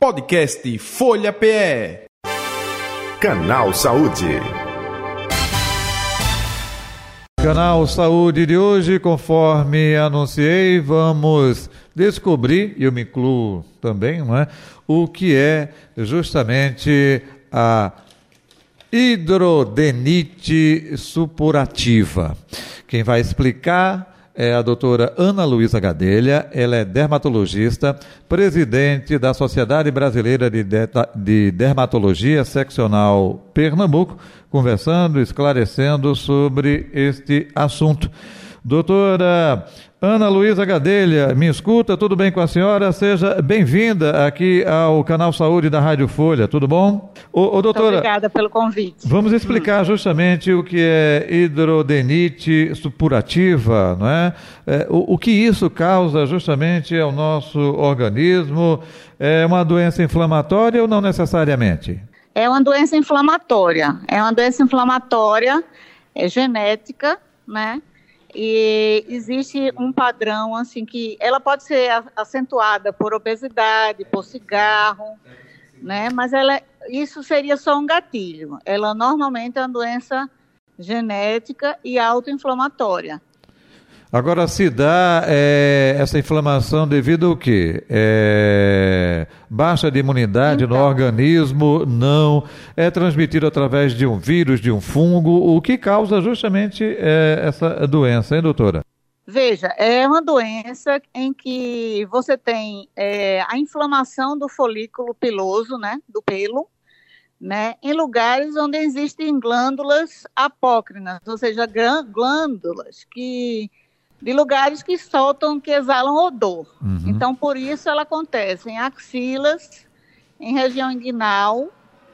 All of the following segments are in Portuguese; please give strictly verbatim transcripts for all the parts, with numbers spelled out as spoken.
Podcast Folha P E. Canal Saúde. Canal Saúde de hoje, conforme anunciei, vamos descobrir, e eu me incluo também, não é, o que é justamente a hidrodenite supurativa. Quem vai explicar é a doutora Ana Luísa Gadelha. Ela é dermatologista, presidente da Sociedade Brasileira de, de, de Dermatologia Seccional Pernambuco, conversando, esclarecendo sobre este assunto. Doutora Ana Luísa Gadelha, me escuta, tudo bem com a senhora? Seja bem-vinda aqui ao Canal Saúde da Rádio Folha, tudo bom? Ô, ô, doutora, obrigada pelo convite. Vamos explicar justamente o que é hidrodenite supurativa, não é? é o, o que isso causa justamente ao nosso organismo? É uma doença inflamatória ou não necessariamente? É uma doença inflamatória, é uma doença inflamatória, é genética, né? E existe um padrão, assim, que ela pode ser acentuada por obesidade, por cigarro, né? Mas ela, isso seria só um gatilho. Ela normalmente é uma doença genética e autoinflamatória. Agora, se dá é, essa inflamação devido ao quê? É, baixa de imunidade então, no organismo? Não. É transmitido através de um vírus, de um fungo? O que causa justamente é, essa doença, hein, doutora? Veja, é uma doença em que você tem é, a inflamação do folículo piloso, né, do pelo, né, em lugares onde existem glândulas apócrinas, ou seja, glândulas que... de lugares que soltam, que exalam odor. Uhum. Então, por isso ela acontece em axilas, em região inguinal,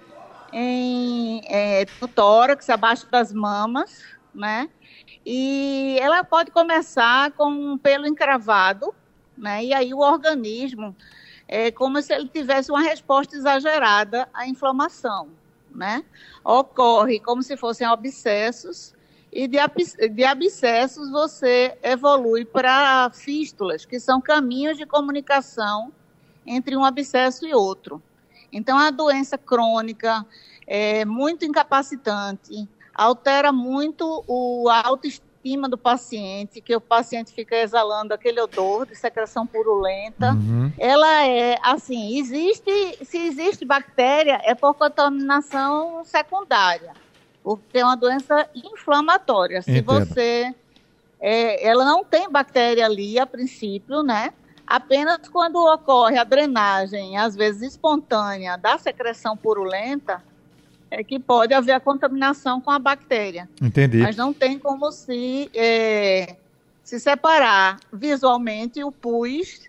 em, é, no tórax, abaixo das mamas, né? E ela pode começar com um pelo encravado, né? E aí o organismo é como se ele tivesse uma resposta exagerada à inflamação, né? Ocorre como se fossem abscessos, e de, de abscessos você evolui para fístulas, que são caminhos de comunicação entre um abscesso e outro. Então, a doença crônica é muito incapacitante, altera muito o, a autoestima do paciente, que o paciente fica exalando aquele odor de secreção purulenta. Uhum. Ela é, assim, existe, se existe bactéria, é por contaminação secundária. Porque é uma doença inflamatória. Se Entendo. você... É, ela não tem bactéria ali, a princípio, né? Apenas quando ocorre a drenagem, às vezes espontânea, da secreção purulenta, é que pode haver a contaminação com a bactéria. Entendi. Mas não tem como se, é, se separar visualmente o pus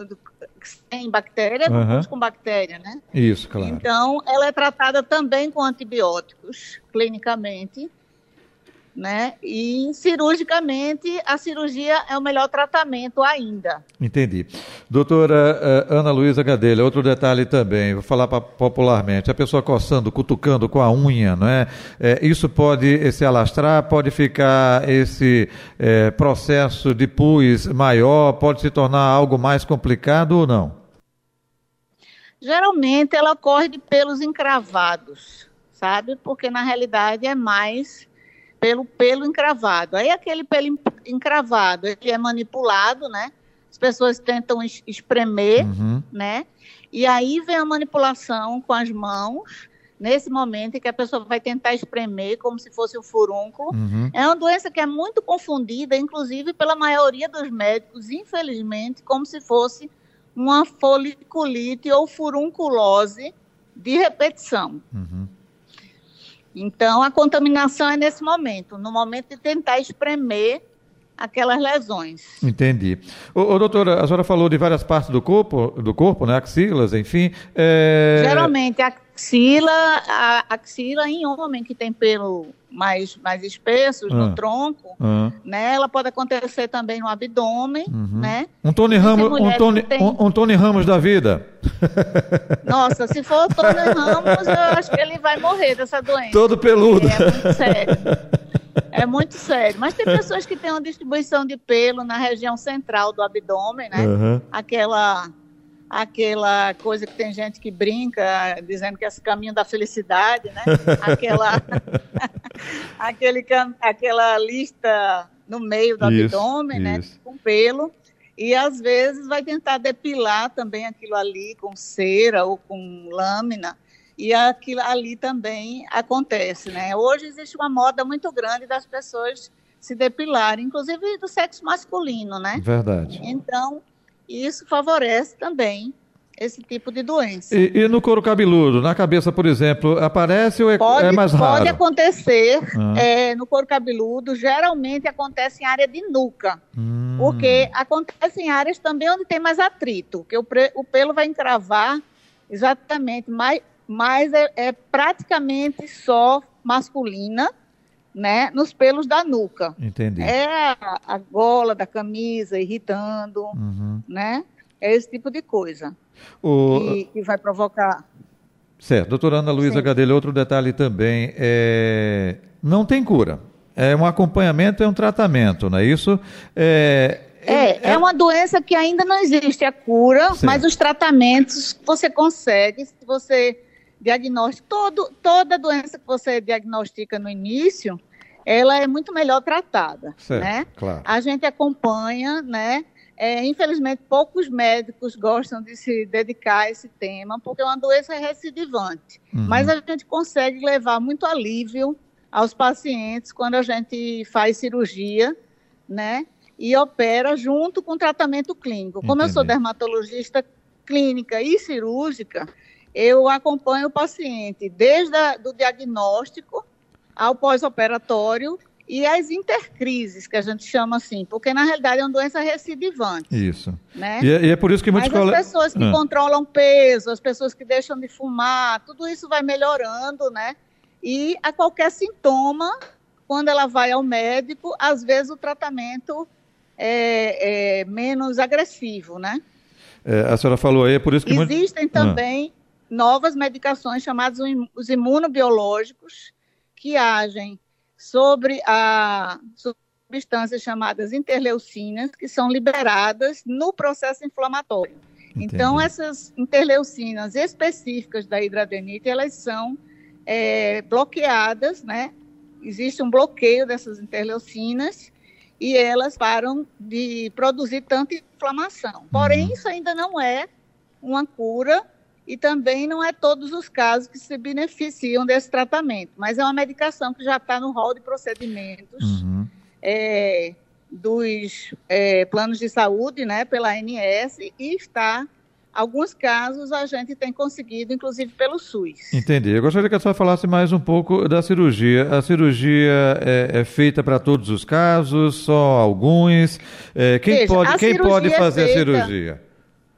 sem bactéria, do uhum. pus com bactéria, né? Isso, claro. Então, ela é tratada também com antibióticos, clinicamente, né? E cirurgicamente, a cirurgia é o melhor tratamento ainda. Entendi. Doutora uh, Ana Luísa Gadelha, outro detalhe também, vou falar pra, popularmente, a pessoa coçando, cutucando com a unha, não é? é isso pode se alastrar, pode ficar esse é, processo de pus maior, pode se tornar algo mais complicado ou não? Geralmente ela ocorre de pelos encravados, sabe? Porque na realidade é mais pelo pelo encravado. Aí aquele pelo encravado, ele é manipulado, né? As pessoas tentam espremer, uhum. né? E aí vem a manipulação com as mãos, nesse momento em que a pessoa vai tentar espremer como se fosse um furúnculo. Uhum. É uma doença que é muito confundida, inclusive pela maioria dos médicos, infelizmente, como se fosse uma foliculite ou furunculose de repetição. Uhum. Então, a contaminação é nesse momento, no momento de tentar espremer aquelas lesões. Entendi. Ô, ô, doutora, a senhora falou de várias partes do corpo, do corpo, né? Axilas, enfim. É... Geralmente, a axila, a axila em homem que tem pelo mais, mais espessos ah. no tronco, ah. né? Ela pode acontecer também no abdômen, uhum. né? Um Tony Ramos, um Tony, tem... um, um Tony Ramos da vida. Nossa, se for o Tony Ramos, eu acho que ele vai morrer dessa doença. Todo peludo. É muito sério. É muito sério. Mas tem pessoas que têm uma distribuição de pelo na região central do abdômen, né? Uhum. Aquela aquela coisa que tem gente que brinca, dizendo que é esse caminho da felicidade, né? Aquela, aquele, aquela lista no meio do isso, abdômen, isso. né? Com pelo. E às vezes vai tentar depilar também aquilo ali com cera ou com lâmina. E aquilo ali também acontece, né? Hoje existe uma moda muito grande das pessoas se depilarem, inclusive do sexo masculino, né? Verdade. Então, isso favorece também esse tipo de doença. E, e no couro cabeludo, na cabeça, por exemplo, aparece ou é, pode, é mais raro? Pode acontecer ah. é, no couro cabeludo, geralmente acontece em área de nuca, hum. porque acontece em áreas também onde tem mais atrito, que o, pre, o pelo vai encravar exatamente, mas, mas é, é praticamente só masculina, né, nos pelos da nuca. Entendi. É a, a gola da camisa irritando, uhum. né? É esse tipo de coisa o... que, que vai provocar. Certo. Doutora Ana Luísa Gadelha, outro detalhe também, é... não tem cura. É um acompanhamento, é um tratamento, não é isso? É, é, é... é uma doença que ainda não existe a cura, certo. Mas os tratamentos você consegue, se você... diagnóstico, todo, toda doença que você diagnostica no início, ela é muito melhor tratada, certo, né? Claro. A gente acompanha, né? É, infelizmente, poucos médicos gostam de se dedicar a esse tema, porque é uma doença recidivante. Uhum. Mas a gente consegue levar muito alívio aos pacientes quando a gente faz cirurgia, né? E opera junto com o tratamento clínico. Como Entendi. Eu sou dermatologista clínica e cirúrgica, eu acompanho o paciente desde o diagnóstico ao pós-operatório e as intercrises, que a gente chama assim, porque na realidade é uma doença recidivante. Isso. Né? E, é, e é por isso que muitos Mas colegas... as pessoas que ah. controlam peso, as pessoas que deixam de fumar, tudo isso vai melhorando, né? E a qualquer sintoma, quando ela vai ao médico, às vezes o tratamento é, é menos agressivo, né? É, a senhora falou aí, é por isso que... Existem muito... também... Ah. novas medicações chamadas os imunobiológicos, que agem sobre a substâncias chamadas interleucinas, que são liberadas no processo inflamatório. Entendi. Então, essas interleucinas específicas da hidradrenite, elas são é, bloqueadas, né? Existe um bloqueio dessas interleucinas e elas param de produzir tanta inflamação. Porém, uhum. isso ainda não é uma cura. E também não é todos os casos que se beneficiam desse tratamento, mas é uma medicação que já está no rol de procedimentos uhum. é, dos é, planos de saúde, né, pela A N S, e está, alguns casos a gente tem conseguido, inclusive pelo SUS. Entendi. Eu gostaria que a senhora falasse mais um pouco da cirurgia. A cirurgia é, é feita para todos os casos, só alguns? É, quem Veja, pode, quem pode fazer é feita... a cirurgia?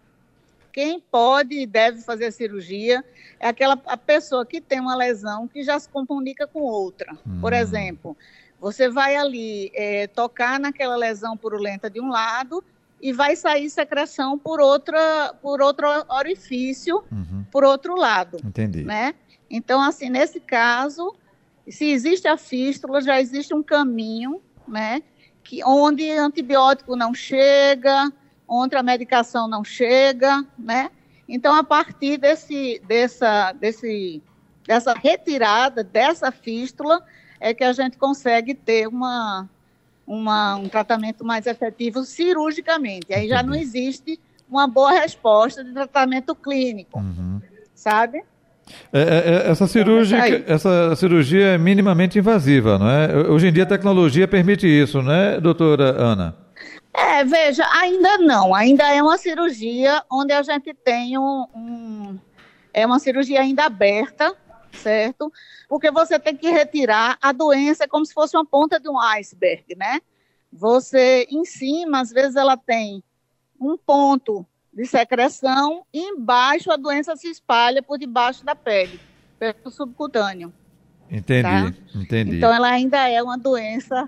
Quem pode e deve fazer a cirurgia é aquela a pessoa que tem uma lesão que já se comunica com outra. Hum. Por exemplo, você vai ali é, tocar naquela lesão purulenta de um lado e vai sair secreção por, outra, por outro orifício, uhum. por outro lado. Entendi. Né? Então, assim, nesse caso, se existe a fístula, já existe um caminho, né, que, onde antibiótico não chega, onde a medicação não chega, né? Então, a partir desse, dessa, desse, dessa retirada dessa fístula, é que a gente consegue ter uma, uma, um tratamento mais efetivo cirurgicamente. Aí já não existe uma boa resposta de tratamento clínico, uhum. sabe? É, é, essa, cirúrgica, essa cirurgia é minimamente invasiva, não é? Hoje em dia a tecnologia permite isso, não é, doutora Ana? É, veja, ainda não, ainda é uma cirurgia onde a gente tem um, um, é uma cirurgia ainda aberta, certo? Porque você tem que retirar a doença como se fosse uma ponta de um iceberg, né? Você, em cima, às vezes ela tem um ponto de secreção e embaixo a doença se espalha por debaixo da pele, pelo subcutâneo. Entendi, tá? entendi. Então ela ainda é uma doença...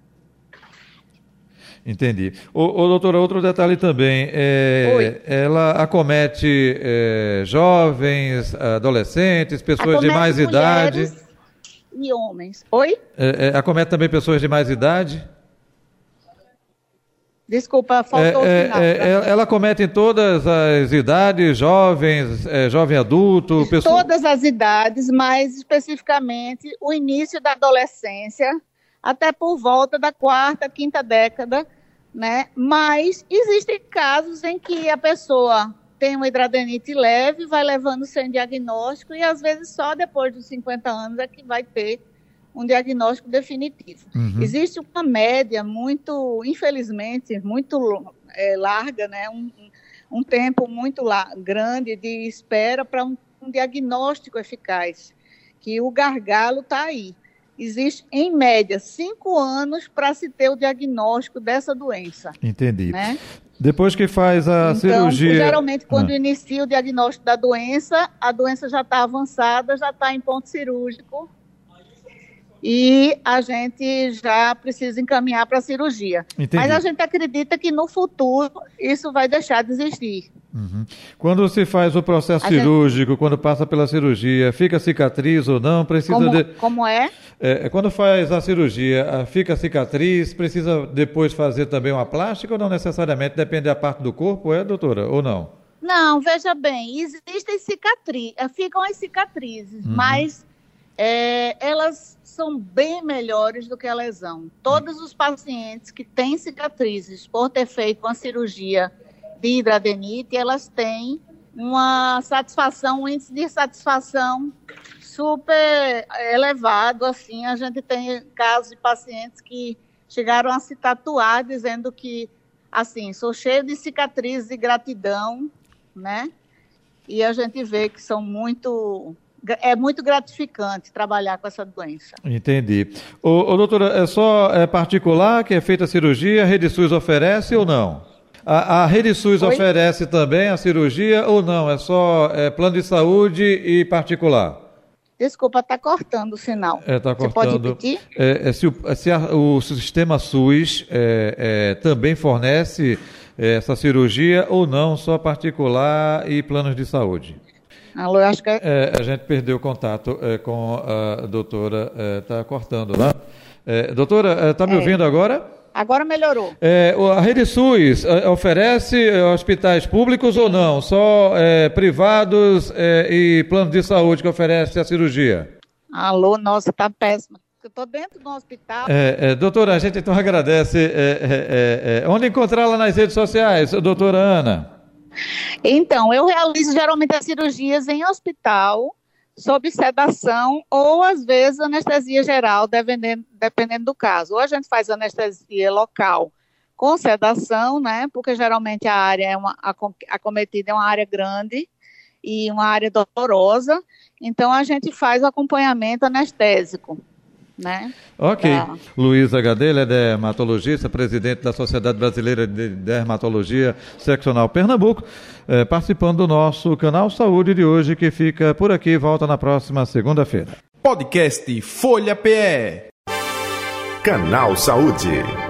Entendi. Ô, ô, doutora, outro detalhe também, é, ela acomete é, jovens, adolescentes, pessoas acomete de mais idade? E homens. Oi? É, é, acomete também pessoas de mais idade? Desculpa, faltou é, o final. É, é, ela comete em todas as idades, jovens, é, jovem adulto? Pessoa... Todas as idades, mas especificamente o início da adolescência, até por volta da quarta, quinta década, né? Mas existem casos em que a pessoa tem uma hidradeniite leve, vai levando sem diagnóstico e às vezes só depois dos cinquenta anos é que vai ter um diagnóstico definitivo. Uhum. Existe uma média muito, infelizmente, muito é, larga, né? um, um tempo muito la- grande de espera para um, um diagnóstico eficaz, que o gargalo está aí. Existe, em média, cinco anos para se ter o diagnóstico dessa doença. Entendi. Né? Depois que faz a então, cirurgia... geralmente, quando ah. inicia o diagnóstico da doença, a doença já está avançada, já está em ponto cirúrgico, e a gente já precisa encaminhar para a cirurgia. Entendi. Mas a gente acredita que no futuro isso vai deixar de existir. Uhum. Quando se faz o processo a cirúrgico, gente... quando passa pela cirurgia, fica cicatriz ou não? Precisa como, de... como é? é? Quando faz a cirurgia, fica cicatriz, precisa depois fazer também uma plástica ou não necessariamente? Depende da parte do corpo, é, doutora? Ou não? Não, veja bem, existem cicatrizes, ficam as cicatrizes, uhum. mas é, elas são bem melhores do que a lesão. Todos os pacientes que têm cicatrizes por ter feito uma cirurgia de hidradeniite, elas têm uma satisfação, um índice de satisfação super elevado, assim. A gente tem casos de pacientes que chegaram a se tatuar dizendo que, assim, sou cheio de cicatrizes e gratidão, né? E a gente vê que são muito... É muito gratificante trabalhar com essa doença. Entendi. Ô, ô, doutora, é só é particular que é feita a cirurgia? A Rede SUS oferece ou não? A, a Rede SUS Oi? oferece também a cirurgia ou não? É só é, plano de saúde e particular? Desculpa, está cortando o sinal. É, tá cortando. Você pode repetir? É, é, se o, se a, o sistema SUS é, é, também fornece é, essa cirurgia ou não, só particular e planos de saúde? Alô, eu acho que... É, a gente perdeu o contato é, com a doutora, está é, cortando, né? É, doutora, está me é. ouvindo agora? Agora melhorou. É, a Rede SUS oferece hospitais públicos ou não? Só é, privados é, e planos de saúde que oferecem a cirurgia? Alô, nossa, está péssimo. Eu estou dentro do hospital. É, é, doutora, a gente então agradece. É, é, é, onde encontrá-la nas redes sociais, doutora Ana? Então, eu realizo geralmente as cirurgias em hospital, sob sedação ou, às vezes, anestesia geral, dependendo, dependendo do caso. Ou a gente faz anestesia local com sedação, né? Porque geralmente a área é uma, acometida é uma área grande e uma área dolorosa. Então, a gente faz o acompanhamento anestésico. Né? Ok. Tá. Luísa Gadelha é dermatologista, presidente da Sociedade Brasileira de Dermatologia Seccional Pernambuco, eh, participando do nosso Canal Saúde de hoje, que fica por aqui e volta na próxima segunda-feira. Podcast Folha P E. Canal Saúde.